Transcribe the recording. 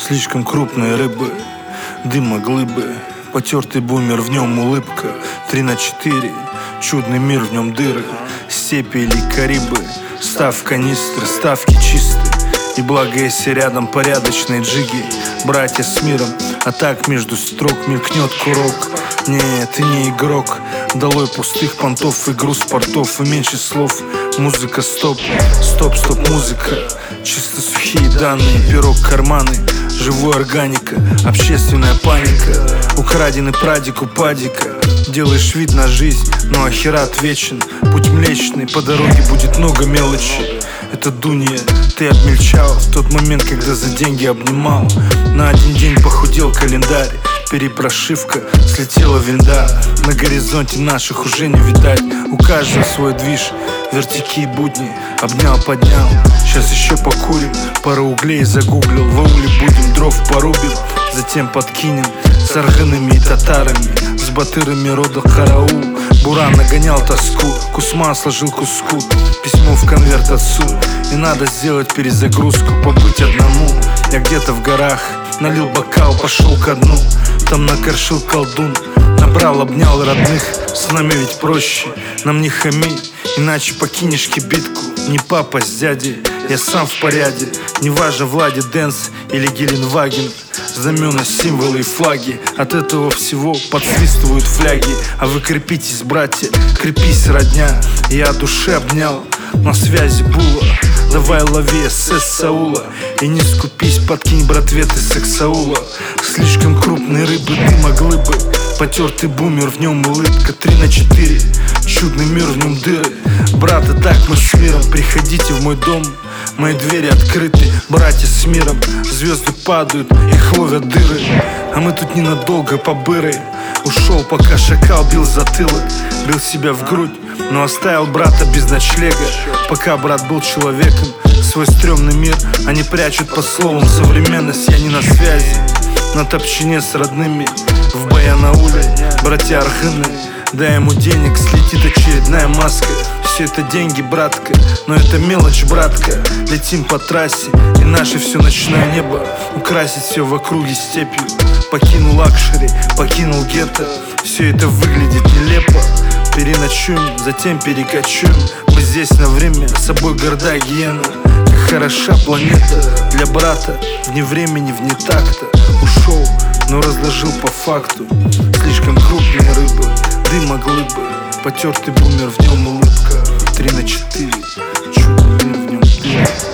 Слишком крупные рыбы, дыма глыбы. Потертый бумер, в нем улыбка. 3/4, чудный мир, в нем дыры. Степи или Карибы, став канистры, ставки чистые. И благо, если рядом порядочные джиги. Братья с миром, а так между строк мелькнет курок. Нет, ты не игрок. Долой пустых понтов и груз портов. И меньше слов, музыка стоп. Стоп, стоп, музыка. Чисто сухие данные, пирог, карманы. Живой органика, общественная паника. Украденный прадик у падика. Делаешь вид на жизнь, но ахерат вечен. Путь млечный, по дороге будет много мелочи. Это Дунья, ты обмельчал в тот момент, когда за деньги обнимал. На один день похудел календарь. Перепрошивка, слетела винда. На горизонте наших уже не видать. У каждого свой движ, вертики и будни. Обнял, поднял, сейчас еще покурим. Пару углей загуглил, в ауле будем, дров порубим. Затем подкинем с аргынами и татарами. С батырами рода караул. Буран нагонял тоску, Кусма сложил куску. Письмо в конверт отцу. И надо сделать перезагрузку, побыть одному. Я где-то в горах налил бокал, пошел ко дну. Там накоршил колдун, набрал, обнял родных. С нами ведь проще, нам не хами, иначе покинешь кибитку. Не папа с дядей, я сам в порядке. Неважно, Влади Дэнс или Геленваген. Знамена, символы и флаги. От этого всего подсвистывают фляги. А вы крепитесь, братья, крепись, родня. Я от души обнял, на связи Була. Давай лови СС Саула. И не скупись, подкинь, братве, ты сексаула. Слишком крупные рыбы, дыма глыбы. Потертый бумер, в нем улыбка. 3/4, чудный мир, в нем дыры. Брат, и так мы с миром. Приходите в мой дом, мои двери открыты. Братья с миром, звезды падают, их ловят дыры. А мы тут ненадолго побыры. Ушел, пока шакал бил затылок. Бил себя в грудь, но оставил брата без ночлега. Пока брат был человеком, свой стрёмный мир они прячут под словом современность. Я не на связи, на топчине с родными. В Баянауле, братья аргыны. Дай ему денег, слетит очередная маска. Все это деньги, братка, но это мелочь, братка. Летим по трассе, и наше все ночное небо украсит все в округе степью. Покинул лакшери, покинул гетто. Все это выглядит нелепо. Переночуем, затем перекочуем. Мы здесь на время, с собой горда гиена. Как хороша планета для брата. Вне времени, вне такта. Ушел, но разложил по факту. Слишком крупные рыбы, дыма глыбы. Потертый бумер, в нем улыбка. 3/4, чудный мир, в нем дым.